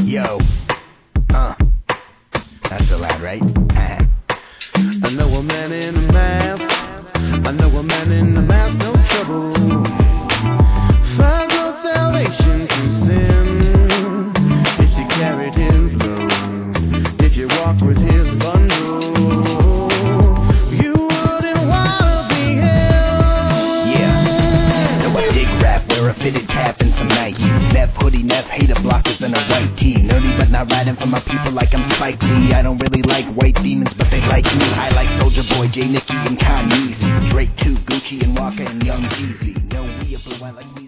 Yo, that's the line, right? I know a man in a mask. I know a man in a mask, no trouble. Finds no salvation from sin. If she carried his load, if you walked with his bundle, you wouldn't wanna be held. Yeah. So I dig rap, wear a fitted cap and some Nike. Neff hoodie, Neff hater blockers and a white tee. Nerdy but not riding for my people like I'm Spike Lee. I don't really like white demons, but they like me. I like Soulja Boy, Jay Nicki and Kanye. Drake too, Gucci and Walker and Young Jeezy. No, we are blue, I like we